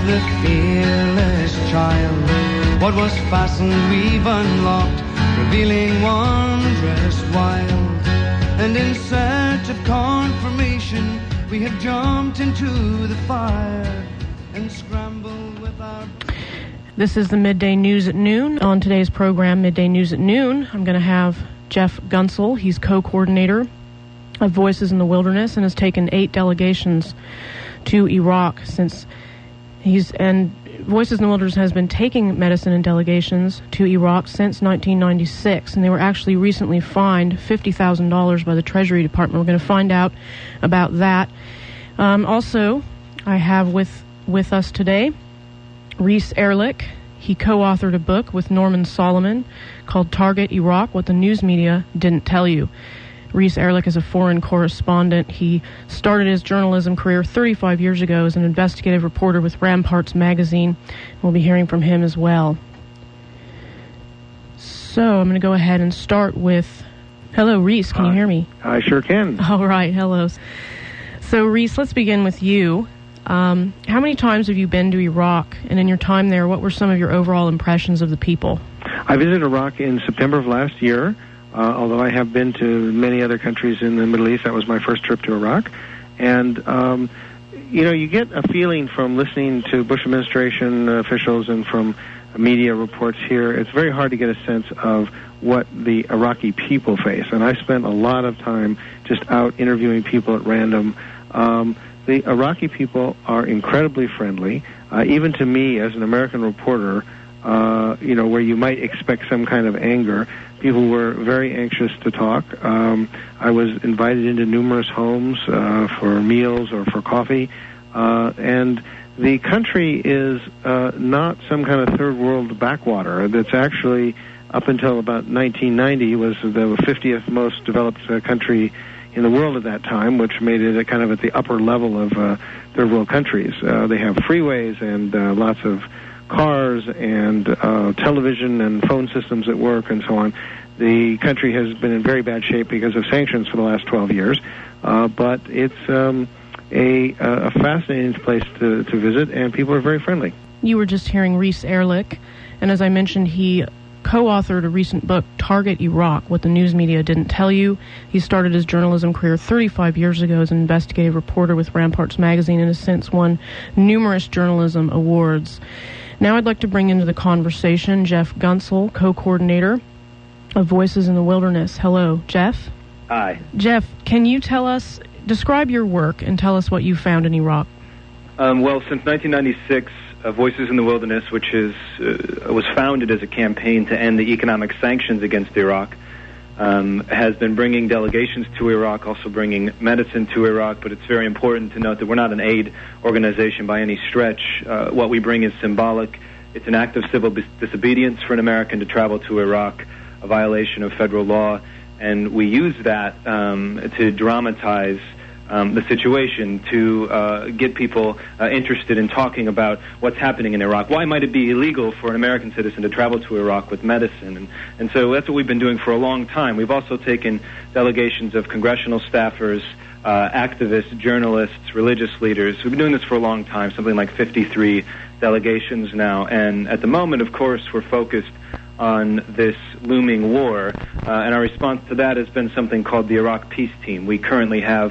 the fearless child. What was fastened we've unlocked, revealing wondrous wild. And in search of confirmation, we have jumped into the fire and scrambled with our... This is the Midday News at Noon. On today's program, Midday News at Noon, I'm going to have Jeff Gunsel. He's co-coordinator of Voices in the Wilderness and has taken 8 delegations to Iraq since Voices in the Wilderness has been taking medicine and delegations to Iraq since 1996, and they were actually recently fined $50,000 by the Treasury Department. We're going to find out about that. Also, I have with us today Reese Erlich. He co-authored a book with Norman Solomon called Target Iraq, What the News Media Didn't Tell You. Reese Erlich is a foreign correspondent. He started his journalism career 35 years ago as an investigative reporter with Ramparts magazine. We'll be hearing from him as well. So I'm going to go ahead and start with... Hello, Reese. Can you hear me? I sure can. All right. Hello. So, Reese, let's begin with you. How many times have you been to Iraq? And in your time there, what were some of your overall impressions of the people? I visited Iraq in September of last year. Although I have been to many other countries in the Middle East, that was my first trip to Iraq. And, you get a feeling from listening to Bush administration officials and from media reports here, it's very hard to get a sense of what the Iraqi people face. And I spent a lot of time just out interviewing people at random. The Iraqi people are incredibly friendly. Even to me, as an American reporter, where you might expect some kind of anger, people were very anxious to talk. I was invited into numerous homes for meals or for coffee. And the country is not some kind of third world backwater. That's actually, up until about 1990, was the 50th most developed country in the world at that time, which made it kind of at the upper level of third world countries. They have freeways and lots of cars and television and phone systems at work and so on. The country has been in very bad shape because of sanctions for the last 12 years, but it's a fascinating place to visit, and people are very friendly. You were just hearing Reese Erlich, and as I mentioned, he co-authored a recent book, Target Iraq, What the News Media Didn't Tell You. He started his journalism career 35 years ago as an investigative reporter with Ramparts magazine and has since won numerous journalism awards. Now I'd like to bring into the conversation Jeff Gunsel, co-coordinator of Voices in the Wilderness. Hello, Jeff. Hi. Jeff, can you describe your work and tell us what you found in Iraq? Well, since 1996, Voices in the Wilderness, which was founded as a campaign to end the economic sanctions against Iraq, has been bringing delegations to Iraq, also bringing medicine to Iraq, but it's very important to note that we're not an aid organization by any stretch. What we bring is symbolic. It's an act of civil disobedience for an American to travel to Iraq, a violation of federal law, and we use that to dramatize the situation, to get people interested in talking about what's happening in Iraq. Why might it be illegal for an American citizen to travel to Iraq with medicine? And so that's what we've been doing for a long time. We've also taken delegations of congressional staffers, activists, journalists, religious leaders. We've been doing this for a long time, something like 53 delegations now. And at the moment, of course, we're focused on this looming war, and our response to that has been something called the Iraq Peace Team. We currently have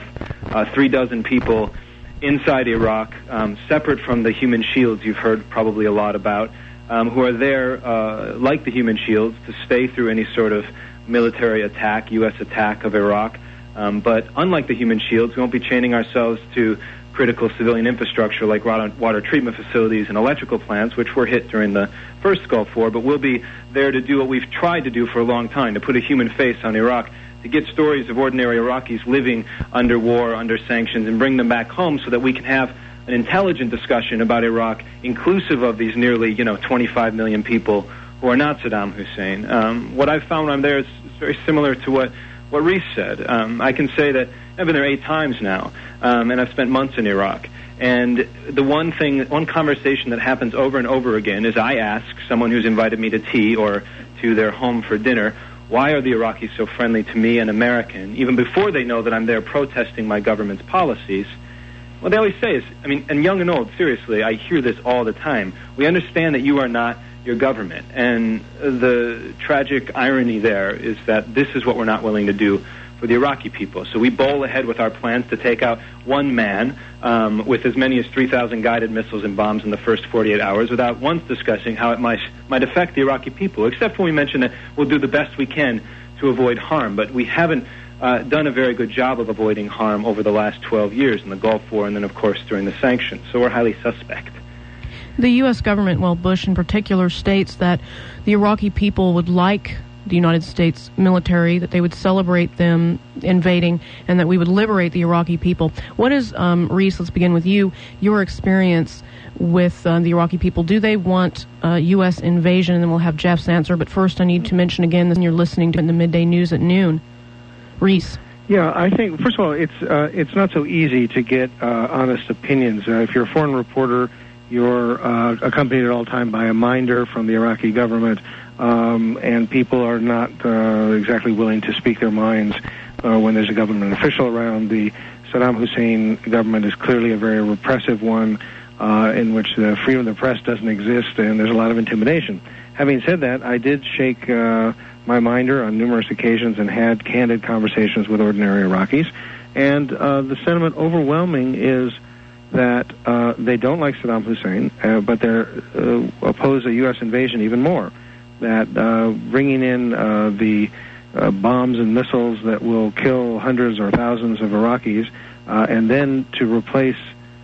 36 people inside Iraq, separate from the Human Shields you've heard probably a lot about, who are there, like the Human Shields, to stay through any sort of military attack, U.S. attack of Iraq. But unlike the Human Shields, we won't be chaining ourselves to critical civilian infrastructure like water treatment facilities and electrical plants, which were hit during the first Gulf War, but we'll be there to do what we've tried to do for a long time, to put a human face on Iraq, to get stories of ordinary Iraqis living under war, under sanctions, and bring them back home so that we can have an intelligent discussion about Iraq, inclusive of these nearly, 25 million people who are not Saddam Hussein. What I've found when I'm there is very similar to what Reese said. I can say that I've been there 8 times now, and I've spent months in Iraq. And the one conversation that happens over and over again is I ask someone who's invited me to tea or to their home for dinner, why are the Iraqis so friendly to me, an American, even before they know that I'm there protesting my government's policies? what they always say is, and young and old, seriously, I hear this all the time. We understand that you are not your government. And the tragic irony there is that this is what we're not willing to do for the Iraqi people. So we bowl ahead with our plans to take out one man with as many as 3,000 guided missiles and bombs in the first 48 hours without once discussing how it might affect the Iraqi people, except when we mention that we'll do the best we can to avoid harm. But we haven't done a very good job of avoiding harm over the last 12 years in the Gulf War and then, of course, during the sanctions. So we're highly suspect. The U.S. government, well, Bush in particular, states that the Iraqi people would like the United States military, that they would celebrate them invading, and that we would liberate the Iraqi people. What is, Reese, let's begin with you, your experience with the Iraqi people? Do they want U.S. invasion? And then we'll have Jeff's answer. But first I need to mention again that you're listening to the Midday News at noon. Reese. Yeah, I think, first of all, it's not so easy to get honest opinions. If you're a foreign reporter, you're accompanied at all time by a minder from the Iraqi government, and people are not exactly willing to speak their minds when there's a government official around. The Saddam Hussein government is clearly a very repressive one in which the freedom of the press doesn't exist, and there's a lot of intimidation. Having said that, I did shake my minder on numerous occasions and had candid conversations with ordinary Iraqis, and the sentiment overwhelming is that they don't like Saddam Hussein, but they oppose a U.S. invasion even more. That bringing in the bombs and missiles that will kill hundreds or thousands of Iraqis, and then to replace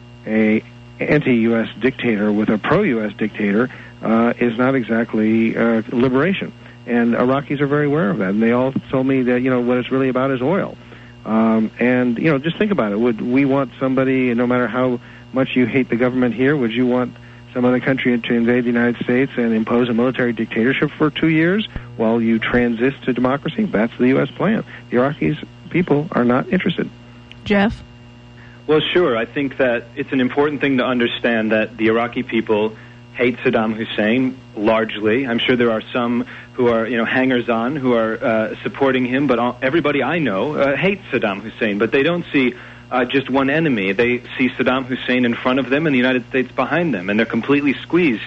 a anti-U.S. dictator with a pro-U.S. dictator is not exactly liberation. And Iraqis are very aware of that. And they all told me that, what it's really about is oil. And just think about it. Would we want somebody, no matter how much you hate the government here, would you want some other country to invade the United States and impose a military dictatorship for 2 years while you transit to democracy? That's the U.S. plan. The Iraqis people are not interested. Jeff? Well, sure. I think that it's an important thing to understand that the Iraqi people hate Saddam Hussein largely. I'm sure there are some who are, hangers-on who are supporting him, but everybody I know hates Saddam Hussein. But they don't see just one enemy. They see Saddam Hussein in front of them and the United States behind them, and they're completely squeezed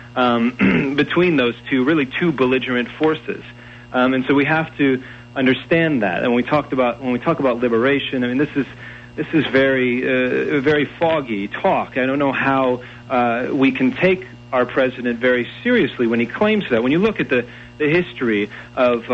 between those two, really two belligerent forces. And so we have to understand that. And when we talk about liberation, this is very very foggy talk. I don't know how we can take our president very seriously when he claims that. When you look at the history of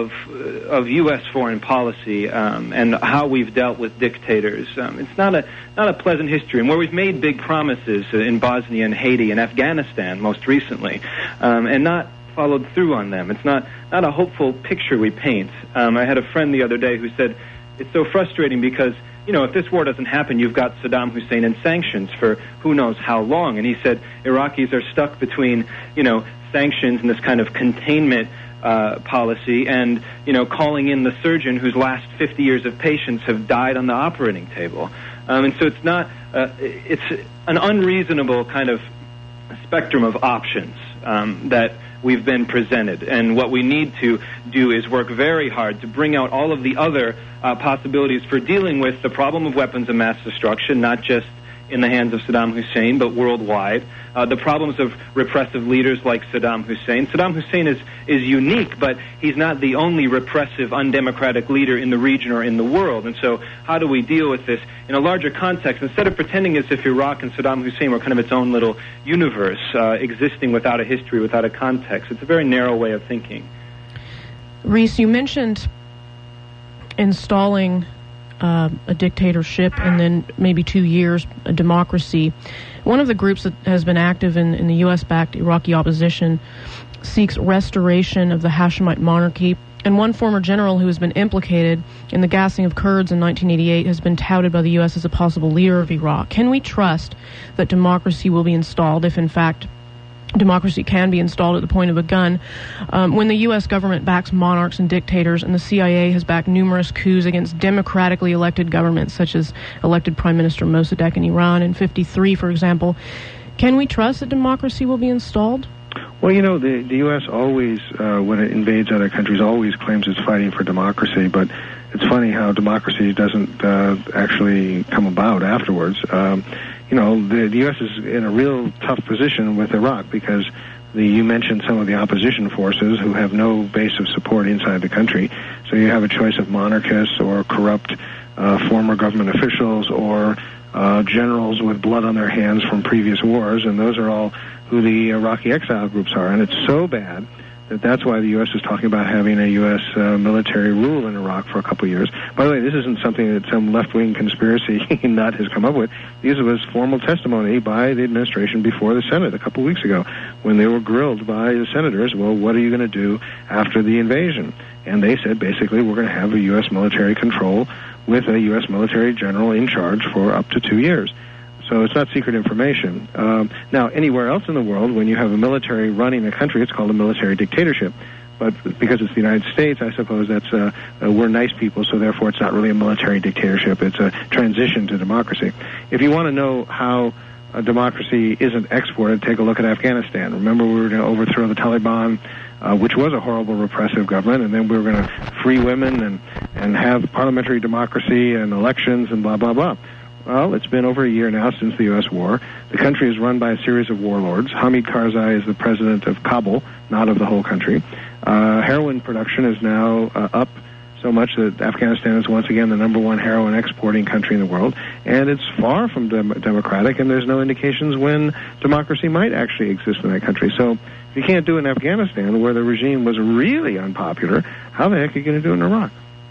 U.S. foreign policy and how we've dealt with dictators, it's not a pleasant history. And where we've made big promises in Bosnia and Haiti and Afghanistan most recently, and not followed through on them. It's not a hopeful picture we paint. I had a friend the other day who said it's so frustrating because if this war doesn't happen, you've got Saddam Hussein and sanctions for who knows how long. And he said Iraqis are stuck between, sanctions and this kind of containment policy and, calling in the surgeon whose last 50 years of patients have died on the operating table. And so it's not, it's an unreasonable kind of spectrum of options that we've been presented. And what we need to do is work very hard to bring out all of the other possibilities for dealing with the problem of weapons of mass destruction, not just in the hands of Saddam Hussein, but worldwide. The problems of repressive leaders like Saddam Hussein. Saddam Hussein is unique, but he's not the only repressive, undemocratic leader in the region or in the world. And so how do we deal with this in a larger context, instead of pretending as if Iraq and Saddam Hussein were kind of its own little universe, existing without a history, without a context? It's a very narrow way of thinking. Reese, you mentioned installing a dictatorship and then maybe 2 years a democracy. One of the groups that has been active in the U.S.-backed Iraqi opposition seeks restoration of the Hashemite monarchy, and one former general who has been implicated in the gassing of Kurds in 1988 has been touted by the U.S. as a possible leader of Iraq. Can we trust that democracy will be installed if, in fact, democracy can be installed at the point of a gun, when the U.S. government backs monarchs and dictators and the CIA has backed numerous coups against democratically elected governments, such as elected Prime Minister Mossadegh in Iran in 1953, for example? Can we trust that democracy will be installed? Well, you know, the U.S. always, when it invades other countries, always claims it's fighting for democracy, but it's funny how democracy doesn't actually come about afterwards. You know, the U.S. is in a real tough position with Iraq because you mentioned some of the opposition forces who have no base of support inside the country. So you have a choice of monarchists or corrupt former government officials or generals with blood on their hands from previous wars, and those are all who the Iraqi exile groups are. And it's so bad that that's why the U.S. is talking about having a U.S. Military rule in Iraq for a couple of years. By the way, this isn't something that some left-wing conspiracy nut has come up with. This was formal testimony by the administration before the Senate a couple of weeks ago when they were grilled by the senators, well, what are you going to do after the invasion? And they said, basically, we're going to have a U.S. military control with a U.S. military general in charge for up to 2 years. So it's not secret information. Now, anywhere else in the world, when you have a military running a country, it's called a military dictatorship. But because it's the United States, I suppose that's we're nice people, so therefore it's not really a military dictatorship. It's a transition to democracy. If you want to know how democracy isn't exported, take a look at Afghanistan. Remember, we were going to overthrow the Taliban, which was a horrible repressive government, and then we were going to free women and have parliamentary democracy and elections and blah, blah, blah. Well, it's been over a year now since the U.S. war. The country is run by a series of warlords. Hamid Karzai is the president of Kabul, not of the whole country. Heroin production is now up so much that Afghanistan is once again the number one heroin exporting country in the world. And it's far from democratic, and there's no indications when democracy might actually exist in that country. So if you can't do it in Afghanistan, where the regime was really unpopular, how the heck are you going to do it in Iraq?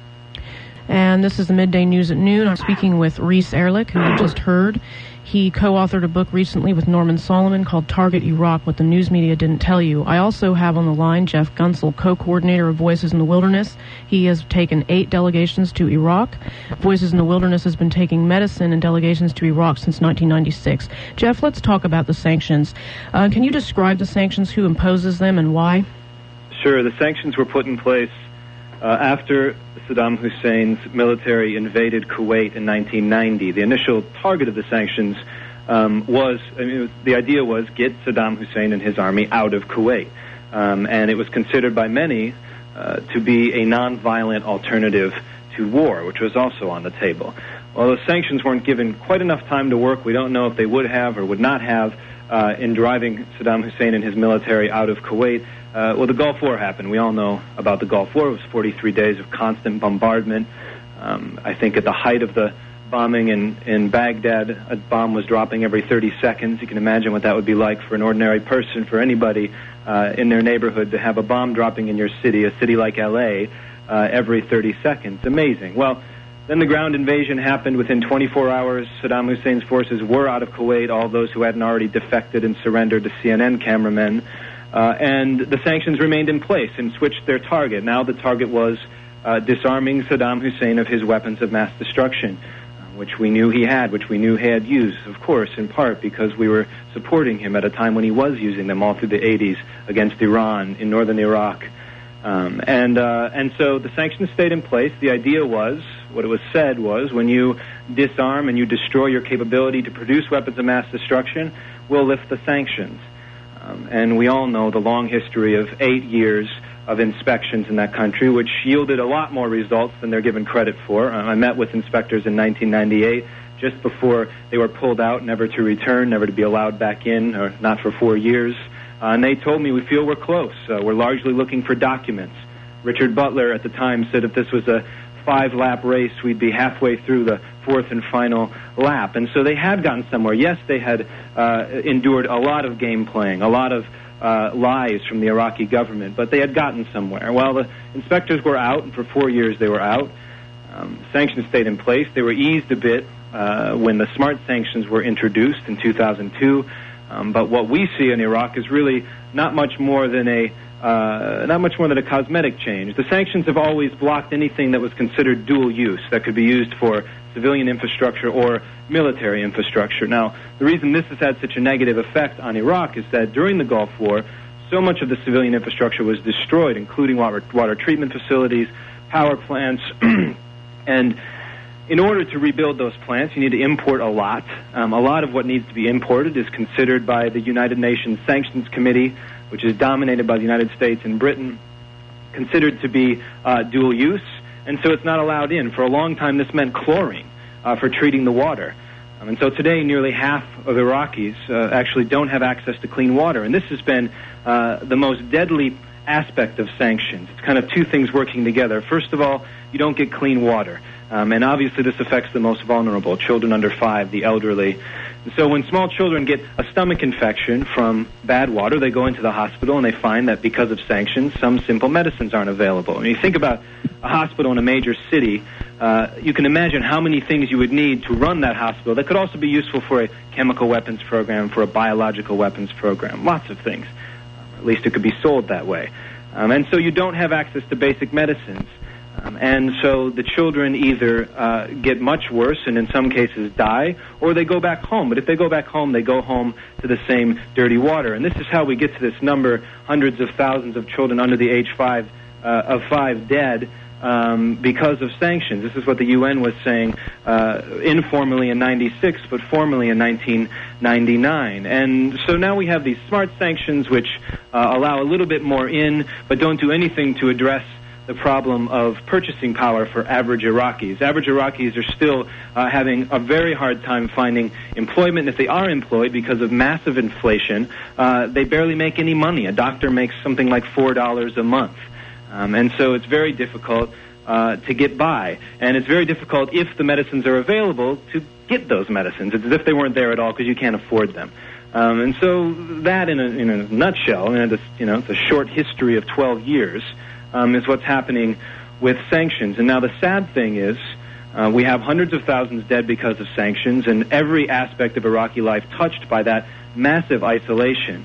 And this is the Midday News at Noon. I'm speaking with Reese Ehrlich, who you just heard. He co-authored a book recently with Norman Solomon called Target Iraq, What the News Media Didn't Tell You. I also have on the line Jeff Gunsel, co-coordinator of Voices in the Wilderness. He has taken 8 delegations to Iraq. Voices in the Wilderness has been taking medicine and delegations to Iraq since 1996. Jeff, let's talk about the sanctions. Can you describe the sanctions, who imposes them, and why? Sure. The sanctions were put in place after Saddam Hussein's military invaded Kuwait in 1990. The initial target of the sanctions the idea was get Saddam Hussein and his army out of Kuwait. And it was considered by many to be a nonviolent alternative to war, which was also on the table. Well, the sanctions weren't given quite enough time to work. We don't know if they would have or would not have in driving Saddam Hussein and his military out of Kuwait. Well, the Gulf War happened. We all know about the Gulf War. It was 43 days of constant bombardment. I think at the height of the bombing in Baghdad, a bomb was dropping every 30 seconds. You can imagine what that would be like for an ordinary person, for anybody in their neighborhood, to have a bomb dropping in your city, a city like L.A., every 30 seconds. Amazing. Well, then the ground invasion happened. Within 24 hours, Saddam Hussein's forces were out of Kuwait, all those who hadn't already defected and surrendered to CNN cameramen. And the sanctions remained in place and switched their target. Now the target was disarming Saddam Hussein of his weapons of mass destruction, which we knew he had, which we knew he had used, of course, in part because we were supporting him at a time when he was using them all through the 80s against Iran in northern Iraq. And so the sanctions stayed in place. The idea was, what it was said was, when you disarm and you destroy your capability to produce weapons of mass destruction, we'll lift the sanctions. And we all know the long history of 8 years of inspections in that country, which yielded a lot more results than they're given credit for. I met with inspectors in 1998, just before they were pulled out, never to return, never to be allowed back in, or not for 4 years. And they told me, we feel we're close. We're largely looking for documents. Richard Butler at the time said if this was a 5-lap race, we'd be halfway through the 4th and final lap. And so they had gotten somewhere. Yes, they had endured a lot of game playing, a lot of lies from the Iraqi government, but they had gotten somewhere. Well, the inspectors were out, and for 4 years they were out. Sanctions stayed in place. They were eased a bit when the SMART sanctions were introduced in 2002. But what we see in Iraq is really not much more than a cosmetic change. The sanctions have always blocked anything that was considered dual use, that could be used for civilian infrastructure or military infrastructure. Now, the reason this has had such a negative effect on Iraq is that during the Gulf War, so much of the civilian infrastructure was destroyed, including water treatment facilities, power plants, and in order to rebuild those plants, you need to import a lot. A lot of what needs to be imported is considered by the United Nations Sanctions Committee, which is dominated by the United States and Britain, considered to be dual use, and so it's not allowed in. For a long time, this meant chlorine for treating the water. And so today, nearly half of Iraqis actually don't have access to clean water, and this has been the most deadly aspect of sanctions. It's kind of two things working together. First of all, you don't get clean water, and obviously this affects the most vulnerable, children under 5, the elderly. And so when small children get a stomach infection from bad water, they go into the hospital and they find that because of sanctions, some simple medicines aren't available. When you think about a hospital in a major city, you can imagine how many things you would need to run that hospital that could also be useful for a chemical weapons program, for a biological weapons program, lots of things. At least it could be sold that way. And so you don't have access to basic medicines. And so the children either get much worse and in some cases die, or they go back home. But if they go back home, they go home to the same dirty water. And this is how we get to this number, hundreds of thousands of children under the age of 5 dead because of sanctions. This is what the UN was saying informally in 96, but formally in 1999. And so now we have these smart sanctions which allow a little bit more in, but don't do anything to address the problem of purchasing power for average Iraqis. Average Iraqis are still having a very hard time finding employment. If they are employed because of massive inflation, they barely make any money. A doctor makes something like $4 a month. And so it's very difficult to get by. And it's very difficult if the medicines are available to get those medicines. It's as if they weren't there at all because you can't afford them. And so that in a nutshell, and it's a short history of 12 years, is what's happening with sanctions. And now the sad thing is we have hundreds of thousands dead because of sanctions, and every aspect of Iraqi life touched by that massive isolation.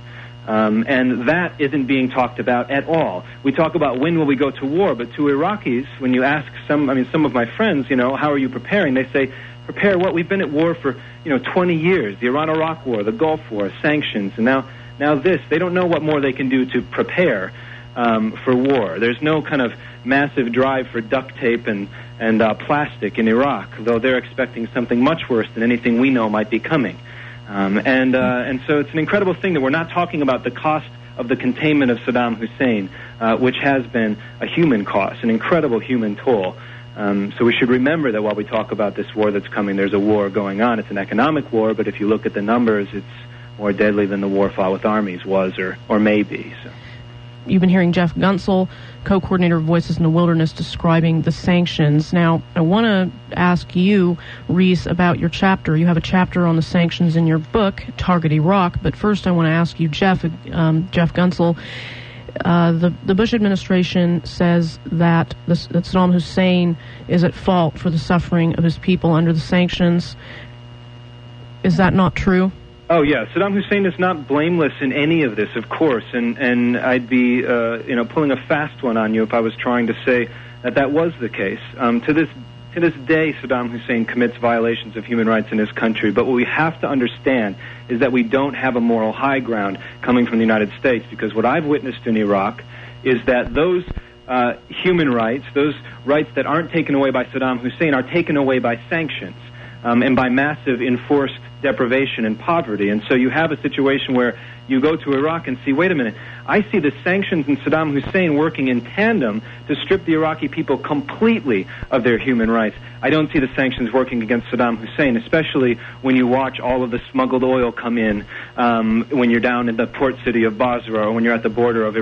And that isn't being talked about at all. We talk about when will we go to war, but to Iraqis, when you ask some of my friends, how are you preparing? They say, prepare what? We've been at war for, 20 years. The Iran-Iraq War, the Gulf War, sanctions, and now this. They don't know what more they can do to prepare for war. There's no kind of massive drive for duct tape and plastic in Iraq, though they're expecting something much worse than anything we know might be coming. And so it's an incredible thing that we're not talking about the cost of the containment of Saddam Hussein, which has been a human cost, an incredible human toll. So we should remember that while we talk about this war that's coming, there's a war going on. It's an economic war, but if you look at the numbers, it's more deadly than the war fought with armies was or may be. So. You've been hearing Jeff Gunsel, co-coordinator of Voices in the Wilderness, describing the sanctions. Now, I want to ask you, Reese, about your chapter. You have a chapter on the sanctions in your book, Target Iraq. But first, I want to ask you, Jeff Gunsel, the Bush administration says that Saddam Hussein is at fault for the suffering of his people under the sanctions. Is that not true? Oh, yeah. Saddam Hussein is not blameless in any of this, of course, and I'd be, pulling a fast one on you if I was trying to say that was the case. To this day, Saddam Hussein commits violations of human rights in his country, but what we have to understand is that we don't have a moral high ground coming from the United States, because what I've witnessed in Iraq is that those human rights, those rights that aren't taken away by Saddam Hussein, are taken away by sanctions and by massive enforced deprivation and poverty. And so you have a situation where you go to Iraq and see, wait a minute, I see the sanctions and Saddam Hussein working in tandem to strip the Iraqi people completely of their human rights. I don't see the sanctions working against Saddam Hussein, especially when you watch all of the smuggled oil come in when you're down in the port city of Basra or when you're at the border of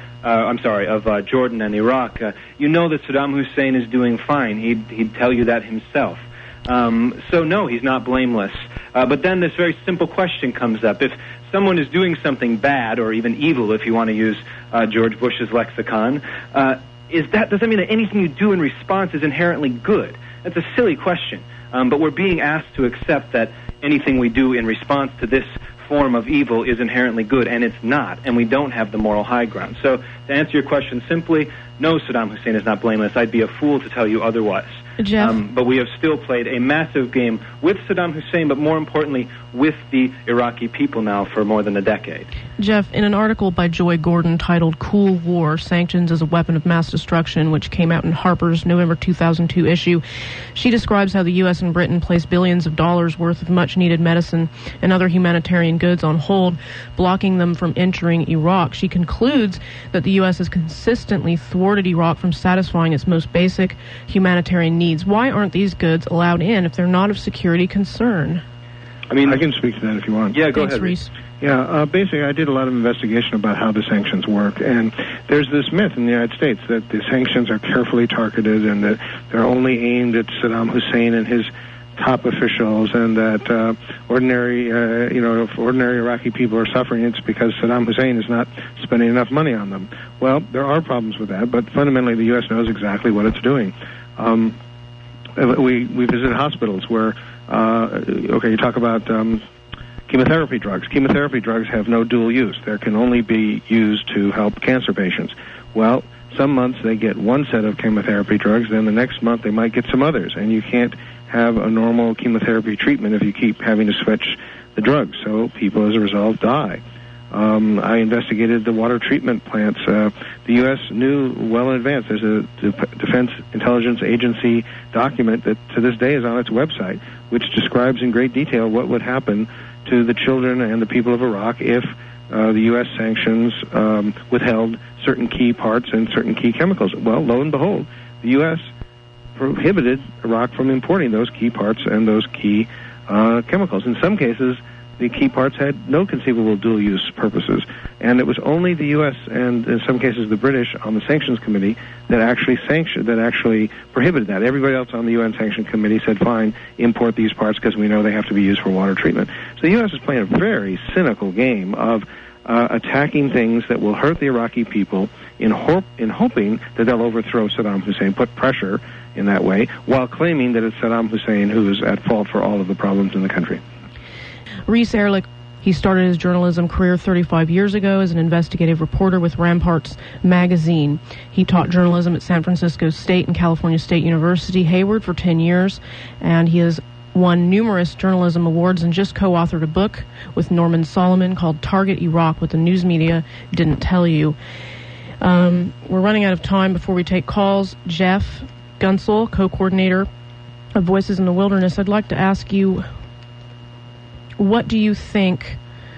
Jordan and Iraq. You know that Saddam Hussein is doing fine. He'd tell you that himself. So no, he's not blameless. But then this very simple question comes up. If someone is doing something bad or even evil, if you want to use George Bush's lexicon, does that mean that anything you do in response is inherently good? That's a silly question. But we're being asked to accept that anything we do in response to this form of evil is inherently good, and it's not, and we don't have the moral high ground. So to answer your question simply, no, Saddam Hussein is not blameless. I'd be a fool to tell you otherwise. Jeff? But we have still played a massive game with Saddam Hussein, but more importantly, with the Iraqi people now for more than a decade. Jeff, in an article by Joy Gordon titled Cool War, Sanctions as a Weapon of Mass Destruction, which came out in Harper's November 2002 issue, she describes how the U.S. and Britain placed billions of dollars worth of much much-needed medicine and other humanitarian goods on hold, blocking them from entering Iraq. She concludes that the U.S. has consistently thwarted Iraq from satisfying its most basic humanitarian needs. Why aren't these goods allowed in if they're not of security concern? I mean, I can speak to that if you want. Yeah, go Thanks, ahead, Reese. Yeah, basically, I did a lot of investigation about how the sanctions work, and there's this myth in the United States that the sanctions are carefully targeted and that they're only aimed at Saddam Hussein and his top officials, and that ordinary Iraqi people are suffering. It's because Saddam Hussein is not spending enough money on them. Well, there are problems with that, but fundamentally, the U.S. knows exactly what it's doing. We visit hospitals where, you talk about chemotherapy drugs. Chemotherapy drugs have no dual use. They can only be used to help cancer patients. Well, some months they get one set of chemotherapy drugs, then the next month they might get some others, and you can't have a normal chemotherapy treatment if you keep having to switch the drugs. So people, as a result, die. I investigated the water treatment plants. The U.S. knew well in advance. There's a Defense Intelligence Agency document that to this day is on its website, which describes in great detail what would happen to the children and the people of Iraq if the U.S. sanctions withheld certain key parts and certain key chemicals. Well, lo and behold, the U.S. prohibited Iraq from importing those key parts and those key chemicals. In some cases, the key parts had no conceivable dual-use purposes, and it was only the U.S. and, in some cases, the British on the Sanctions Committee that actually prohibited that. Everybody else on the UN Sanctions Committee said, fine, import these parts because we know they have to be used for water treatment. So the U.S. is playing a very cynical game of attacking things that will hurt the Iraqi people in hoping that they'll overthrow Saddam Hussein, put pressure in that way, while claiming that it's Saddam Hussein who is at fault for all of the problems in the country. Reese Erlich, he started his journalism career 35 years ago as an investigative reporter with Ramparts magazine. He taught journalism at San Francisco State and California State University, Hayward, for 10 years, and he has won numerous journalism awards and just co-authored a book with Norman Solomon called Target Iraq, What the News Media Didn't Tell You. We're running out of time before we take calls. Jeff Gunsel, co-coordinator of Voices in the Wilderness, I'd like to ask you, what do you think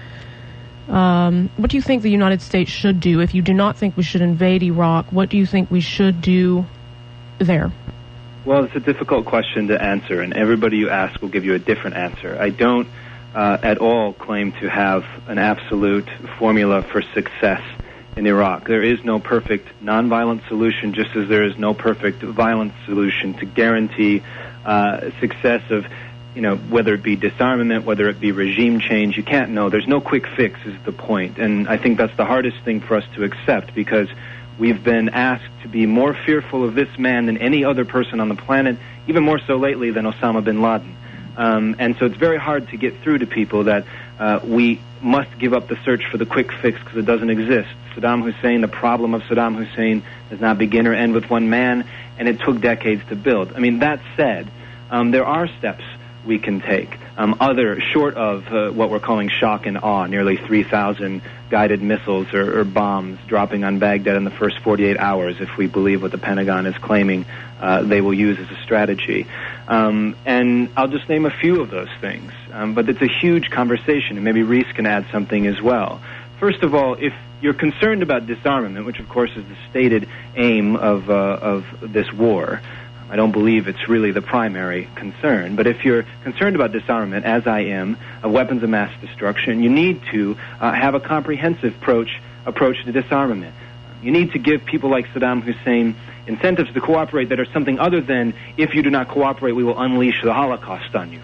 the United States should do? If you do not think we should invade Iraq, what do you think we should do there? Well, it's a difficult question to answer, and everybody you ask will give you a different answer. I don't at all claim to have an absolute formula for success in Iraq. There is no perfect nonviolent solution, just as there is no perfect violent solution to guarantee success of, whether it be disarmament, whether it be regime change. You can't know. There's no quick fix is the point. And I think that's the hardest thing for us to accept, because we've been asked to be more fearful of this man than any other person on the planet, even more so lately than Osama bin Laden. And so it's very hard to get through to people that we must give up the search for the quick fix because it doesn't exist. Saddam Hussein, the problem of Saddam Hussein does not begin or end with one man, and it took decades to build. I mean, that said, there are steps we can take, other short of what we're calling shock and awe, nearly 3,000 guided missiles or bombs dropping on Baghdad in the first 48 hours, if we believe what the Pentagon is claiming they will use as a strategy. And I'll just name a few of those things, but it's a huge conversation, and maybe Reese can add something as well. First of all, if you're concerned about disarmament, which of course is the stated aim of this war, I don't believe it's really the primary concern. But if you're concerned about disarmament, as I am, of weapons of mass destruction, you need to have a comprehensive approach to disarmament. You need to give people like Saddam Hussein incentives to cooperate that are something other than, if you do not cooperate, we will unleash the Holocaust on you.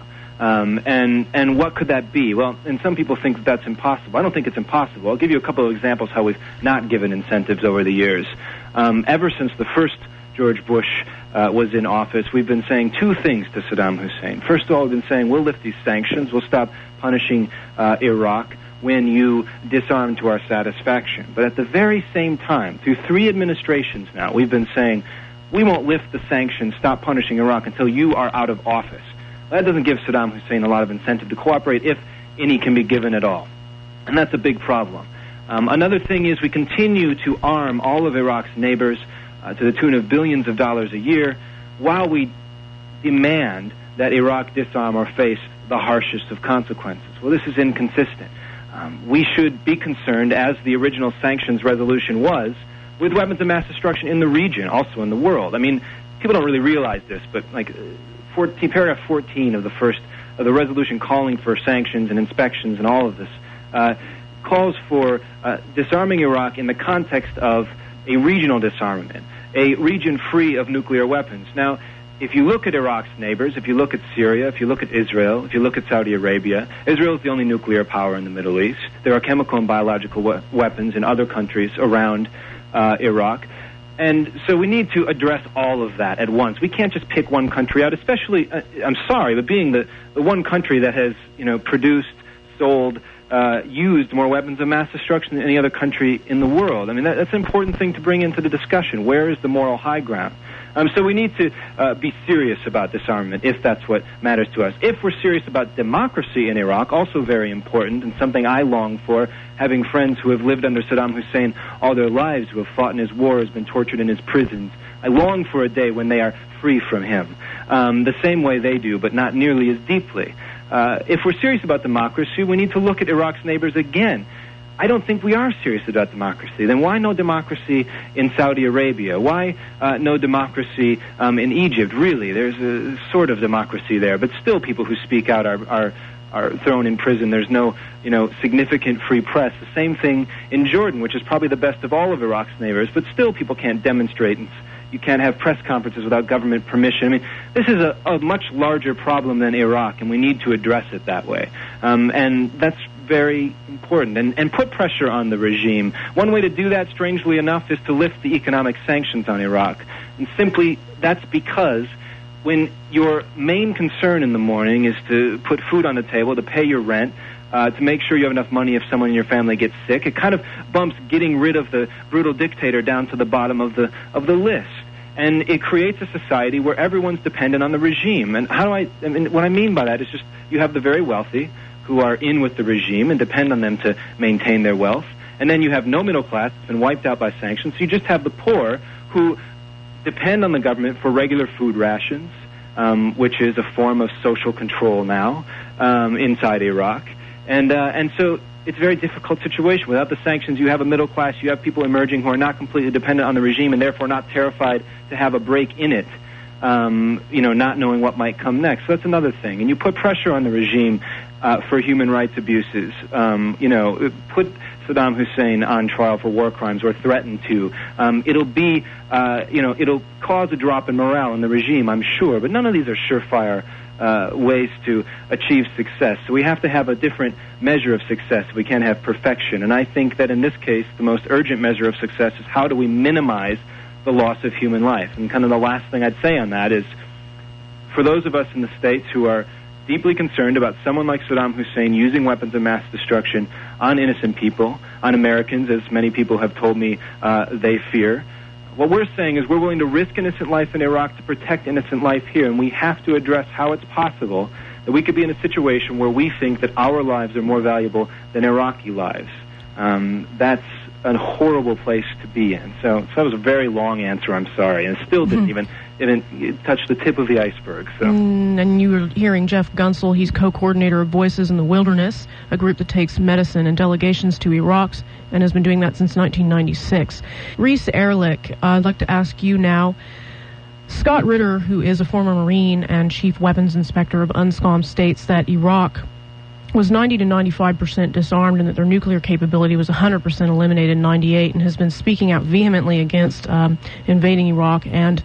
And what could that be? Well, and some people think that that's impossible. I don't think it's impossible. I'll give you a couple of examples how we've not given incentives over the years. Ever since the first George Bush was in office, we've been saying two things to Saddam Hussein. First of all, we've been saying we'll lift these sanctions, we'll stop punishing Iraq when you disarm to our satisfaction. But at the very same time, through 3 administrations now, we've been saying we won't lift the sanctions, stop punishing Iraq until you are out of office. That doesn't give Saddam Hussein a lot of incentive to cooperate, if any can be given at all. And that's a big problem. Another thing is we continue to arm all of Iraq's neighbors to the tune of billions of dollars a year, while we demand that Iraq disarm or face the harshest of consequences. Well, this is inconsistent. We should be concerned, as the original sanctions resolution was, with weapons of mass destruction in the region, also in the world. I mean, people don't really realize this, but paragraph 14 of the resolution calling for sanctions and inspections and all of this calls for disarming Iraq in the context of a regional disarmament, a region free of nuclear weapons. Now, if you look at Iraq's neighbors, if you look at Syria, if you look at Israel, if you look at Saudi Arabia, Israel is the only nuclear power in the Middle East. There are chemical and biological weapons in other countries around Iraq. And so we need to address all of that at once. We can't just pick one country out, especially, I'm sorry, but being the one country that has, produced, sold, used more weapons of mass destruction than any other country in the world. I mean, that's an important thing to bring into the discussion. Where is the moral high ground? So we need to be serious about disarmament, if that's what matters to us. If we're serious about democracy in Iraq, also very important, and something I long for, having friends who have lived under Saddam Hussein all their lives, who have fought in his wars, been tortured in his prisons. I long for a day when they are free from him, the same way they do, but not nearly as deeply. If we're serious about democracy, we need to look at Iraq's neighbors again. I don't think we are serious about democracy. Then why no democracy in Saudi Arabia? Why no democracy in Egypt? Really, there's a sort of democracy there, but still people who speak out are thrown in prison. There's no, significant free press. The same thing in Jordan, which is probably the best of all of Iraq's neighbors, but still people can't demonstrate. You can't have press conferences without government permission. I mean, this is a much larger problem than Iraq, and we need to address it that way. And that's very important, and put pressure on the regime. One way to do that, strangely enough, is to lift the economic sanctions on Iraq. And simply, that's because when your main concern in the morning is to put food on the table, to pay your rent, to make sure you have enough money if someone in your family gets sick, it kind of bumps getting rid of the brutal dictator down to the bottom of the list. And it creates a society where everyone's dependent on the regime. And what I mean by that is just you have the very wealthy who are in with the regime and depend on them to maintain their wealth. And then you have no middle class that's been wiped out by sanctions. So you just have the poor who depend on the government for regular food rations, which is a form of social control now inside Iraq. And so it's a very difficult situation. Without the sanctions, you have a middle class, you have people emerging who are not completely dependent on the regime and therefore not terrified to have a break in it, not knowing what might come next. So that's another thing. And you put pressure on the regime for human rights abuses. Put Saddam Hussein on trial for war crimes or threaten to. It'll cause a drop in morale in the regime, I'm sure, but none of these are surefire ways to achieve success. So we have to have a different measure of success. We can't have perfection. And I think that in this case, the most urgent measure of success is how do we minimize the loss of human life. And kind of the last thing I'd say on that is, for those of us in the States who are deeply concerned about someone like Saddam Hussein using weapons of mass destruction on innocent people, on Americans, as many people have told me they fear, what we're saying is we're willing to risk innocent life in Iraq to protect innocent life here, and we have to address how it's possible that we could be in a situation where we think that our lives are more valuable than Iraqi lives. That's a horrible place to be in. So that was a very long answer, I'm sorry, and still didn't even touch the tip of the iceberg. So. And you were hearing Jeff Gunsel. He's co-coordinator of Voices in the Wilderness, a group that takes medicine and delegations to Iraq and has been doing that since 1996. Reese Ehrlich, I'd like to ask you now, Scott Ritter, who is a former Marine and Chief Weapons Inspector of UNSCOM, states that Iraq was 90 to 95% disarmed and that their nuclear capability was 100% eliminated in 98, and has been speaking out vehemently against invading Iraq and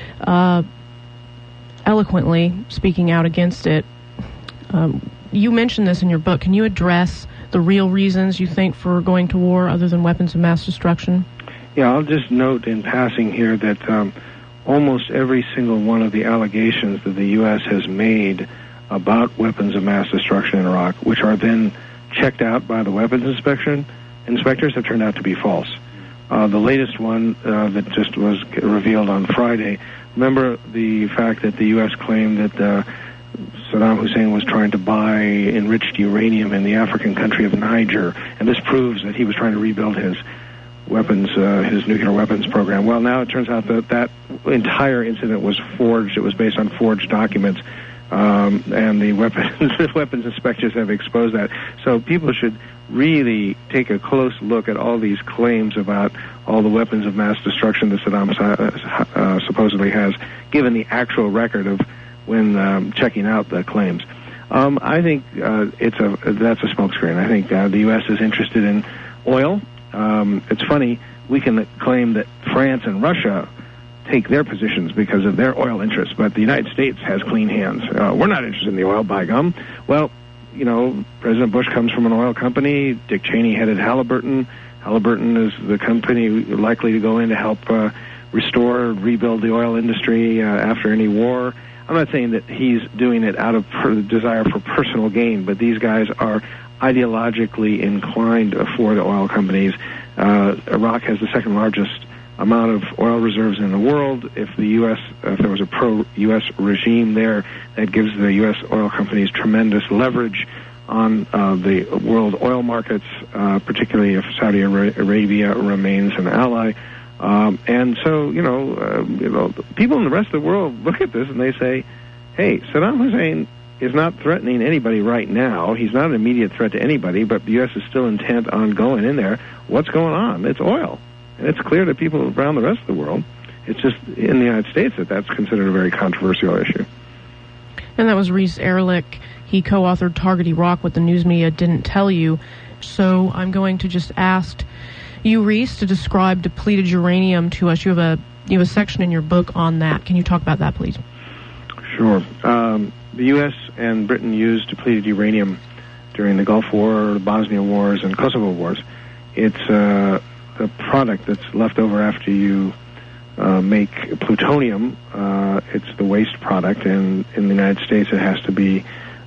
eloquently speaking out against it. You mentioned this in your book. Can you address the real reasons you think for going to war other than weapons of mass destruction? Yeah, I'll just note in passing here that almost every single one of the allegations that the U.S. has made about weapons of mass destruction in Iraq, which are then checked out by the weapons inspectors, have turned out to be false. The latest one that just was revealed on Friday, remember the fact that the U.S. claimed that Saddam Hussein was trying to buy enriched uranium in the African country of Niger, and this proves that he was trying to rebuild his weapons, his nuclear weapons program. Well, now it turns out that that entire incident was forged. It was based on forged documents. and the weapons inspectors have exposed that. So people should really take a close look at all these claims about all the weapons of mass destruction that Saddam supposedly has, given the actual record of when checking out the claims. I think that's a smokescreen. I think the U.S. is interested in oil. It's funny, we can claim that France and Russia take their positions because of their oil interests, but the United States has clean hands. We're not interested in the oil, by gum. Well, you know, President Bush comes from an oil company. Dick Cheney headed Halliburton. Halliburton is the company likely to go in to help restore, rebuild the oil industry after any war. I'm not saying that he's doing it out of desire for personal gain, but these guys are ideologically inclined for the oil companies. Iraq has the second largest amount of oil reserves in the world. If there was a pro-U.S. regime there, that gives the U.S. oil companies tremendous leverage on the world oil markets, particularly if Saudi Arabia remains an ally. And so, people in the rest of the world look at this and they say, hey, Saddam Hussein is not threatening anybody right now. He's not an immediate threat to anybody, but the U.S. is still intent on going in there. What's going on? It's oil. And it's clear to people around the rest of the world. It's just in the United States that's considered a very controversial issue. And that was Reese Erlich. He co-authored Target Iraq, What the News Media Didn't Tell You. So I'm going to just ask you, Reese, to describe depleted uranium to us. You have a section in your book on that. Can you talk about that, please? Sure. The U.S. and Britain used depleted uranium during the Gulf War, the Bosnia Wars, and Kosovo Wars. It's a product that's left over after you make plutonium. It's the waste product, and in the United States it has to be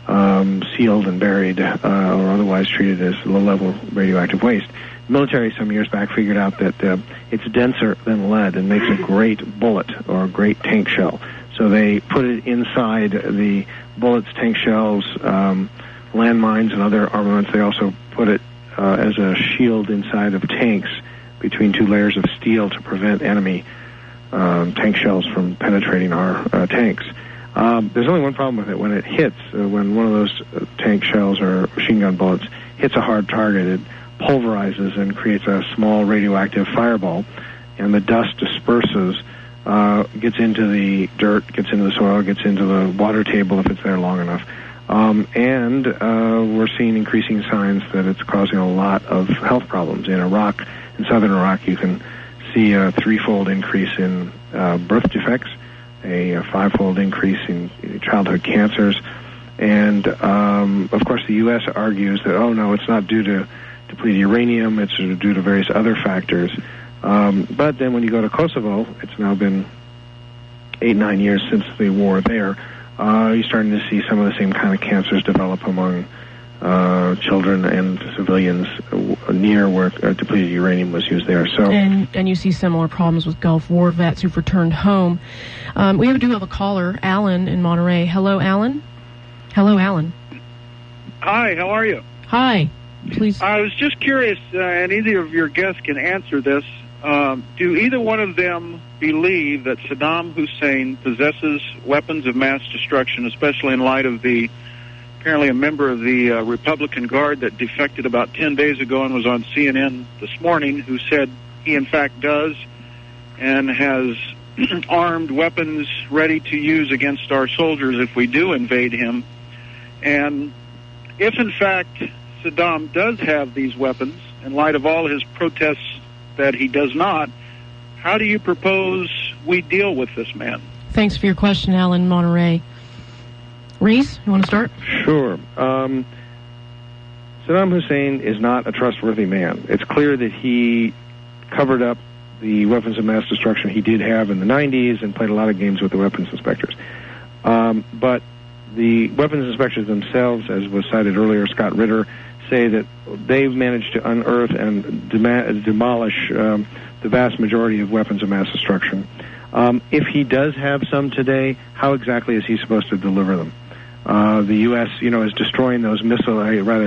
sealed and buried or otherwise treated as low-level radioactive waste. The military some years back figured out that it's denser than lead and makes a great bullet or a great tank shell. So they put it inside the bullets, tank shells, landmines, and other armaments. They also put it as a shield inside of tanks between two layers of steel to prevent enemy tank shells from penetrating our tanks. There's only one problem with it. When it hits, when one of those tank shells or machine gun bullets hits a hard target, it pulverizes and creates a small radioactive fireball, and the dust disperses, gets into the dirt, gets into the soil, gets into the water table if it's there long enough. And we're seeing increasing signs that it's causing a lot of health problems. In Iraq, in southern Iraq, you can see a threefold increase in birth defects, a fivefold increase in childhood cancers, and of course the U.S. argues that, oh no, it's not due to depleted uranium, it's due to various other factors. But then when you go to Kosovo, it's now been 8-9 years since the war there, you're starting to see some of the same kind of cancers develop among children and civilians near where depleted uranium was used there. So, and you see similar problems with Gulf War vets who've returned home. We do have a caller, Alan in Monterey. Hello, Alan. Hello, Alan. Hi, how are you? Hi. Please. I was just curious, and either of your guests can answer this. Do either one of them believe that Saddam Hussein possesses weapons of mass destruction, especially in light of apparently a member of the Republican Guard that defected about 10 days ago and was on CNN this morning, who said he in fact does and has armed weapons ready to use against our soldiers if we do invade him? And if in fact Saddam does have these weapons, in light of all his protests that he does not, how do you propose we deal with this man? Thanks for your question, Alan Monterey. Reese, you want to start? Sure. Saddam Hussein is not a trustworthy man. It's clear that he covered up the weapons of mass destruction he did have in the 90s and played a lot of games with the weapons inspectors. But the weapons inspectors themselves, as was cited earlier, Scott Ritter, say that they've managed to unearth and demolish the vast majority of weapons of mass destruction. If he does have some today, how exactly is he supposed to deliver them? The U.S., is destroying those missiles.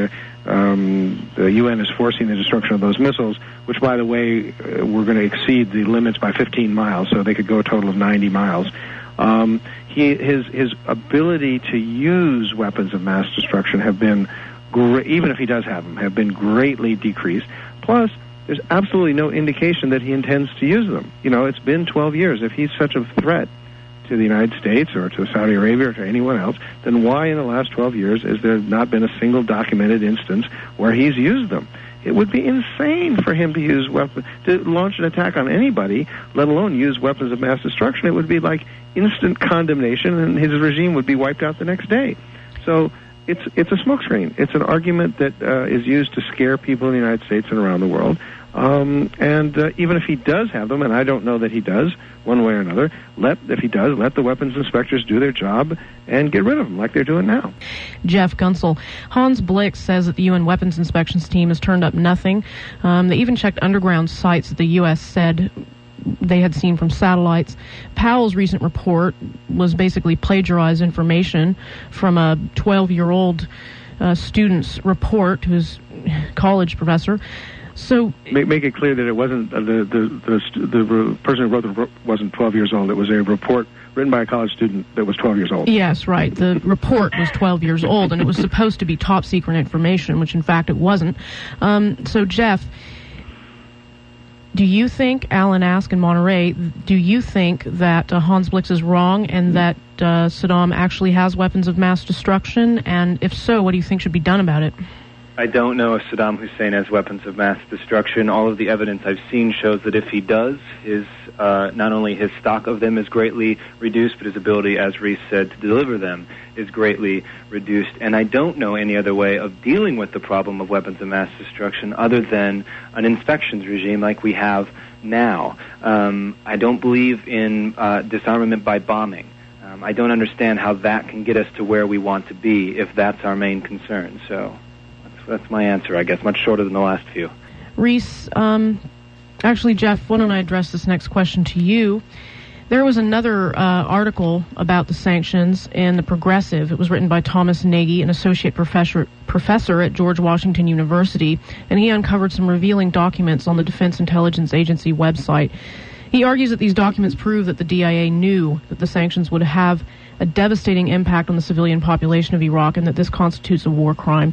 The UN is forcing the destruction of those missiles, which, by the way, we're going to exceed the limits by 15 miles, so they could go a total of 90 miles. His ability to use weapons of mass destruction have been, even if he does have them, have been greatly decreased. Plus, there's absolutely no indication that he intends to use them. It's been 12 years. If he's such a threat to the United States or to Saudi Arabia or to anyone else, then why in the last 12 years has there not been a single documented instance where he's used them? It would be insane for him to use weapons, to launch an attack on anybody, let alone use weapons of mass destruction. It would be like instant condemnation, and his regime would be wiped out the next day. So it's a smokescreen. It's an argument that is used to scare people in the United States and around the world. And even if he does have them, and I don't know that he does, one way or another, if he does, let the weapons inspectors do their job and get rid of them like they're doing now. Jeff Gunsel. Hans Blix says that the UN weapons inspections team has turned up nothing. They even checked underground sites that the U.S. said they had seen from satellites. Powell's recent report was basically plagiarized information from a 12-year-old student's report, who's a college professor. So make it clear that it wasn't the person who wrote the report wasn't 12 years old. It was a report written by a college student that was 12 years old. Yes, right. The report was 12 years old, and it was supposed to be top secret information, which in fact it wasn't. So Jeff, do you think, Alan asked in Monterey, do you think that Hans Blix is wrong and that Saddam actually has weapons of mass destruction? And if so, what do you think should be done about it? I don't know if Saddam Hussein has weapons of mass destruction. All of the evidence I've seen shows that if he does, not only his stock of them is greatly reduced, but his ability, as Reese said, to deliver them is greatly reduced. And I don't know any other way of dealing with the problem of weapons of mass destruction other than an inspections regime like we have now. I don't believe in disarmament by bombing. I don't understand how that can get us to where we want to be if that's our main concern. So that's my answer, I guess, much shorter than the last few. Reese, actually, Jeff, why don't I address this next question to you? There was another article about the sanctions in The Progressive. It was written by Thomas Nagy, an associate professor at George Washington University, and he uncovered some revealing documents on the Defense Intelligence Agency website. He argues that these documents prove that the DIA knew that the sanctions would have a devastating impact on the civilian population of Iraq and that this constitutes a war crime.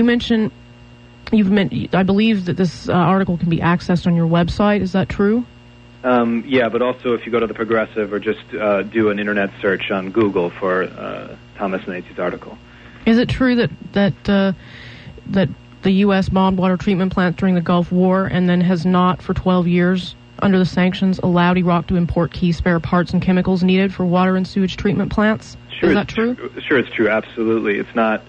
I believe that this article can be accessed on your website. Is that true? Yeah, but also if you go to The Progressive or just do an internet search on Google for Thomas Nagy's article. Is it true that the U.S. bombed water treatment plants during the Gulf War and then has not for 12 years under the sanctions allowed Iraq to import key spare parts and chemicals needed for water and sewage treatment plants? Sure, is that true? Sure, it's true. Absolutely, it's not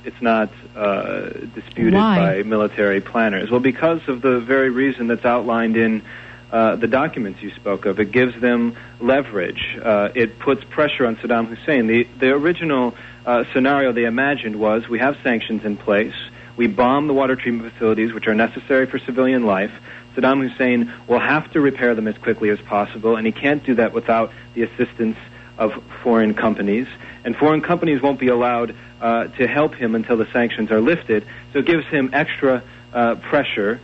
disputed by military planners. Well, because of the very reason that's outlined in the documents you spoke of. It gives them leverage. It puts pressure on Saddam Hussein. The original scenario they imagined was we have sanctions in place. We bomb the water treatment facilities, which are necessary for civilian life. Saddam Hussein will have to repair them as quickly as possible, and he can't do that without the assistance of foreign companies. And foreign companies won't be allowed to help him until the sanctions are lifted. So it gives him extra pressure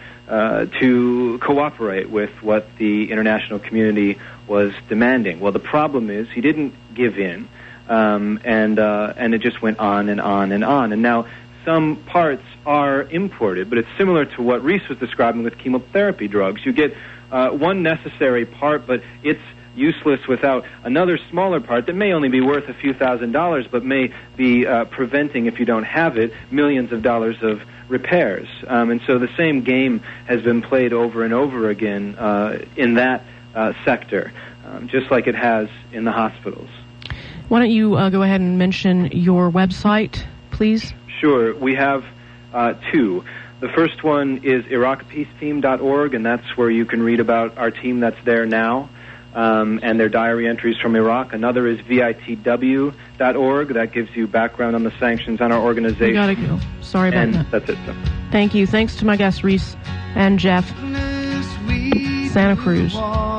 to cooperate with what the international community was demanding. Well, the problem is he didn't give in, and it just went on and on and on. And now some parts are imported, but it's similar to what Reese was describing with chemotherapy drugs. You get one necessary part, but it's useless without another smaller part that may only be worth a few $1,000s, but may be preventing, if you don't have it, millions of dollars of repairs. And so the same game has been played over and over again in that sector, just like it has in the hospitals. Why don't you go ahead and mention your website, please? Sure. We have two. The first one is IraqPeaceTeam.org, and that's where you can read about our team that's there now and their diary entries from Iraq. Another is VITW.org. That gives you background on the sanctions on our organization. We gotta go. Sorry about that. That's it, sir. Thank you. Thanks to my guests, Reese and Jeff. Santa Cruz.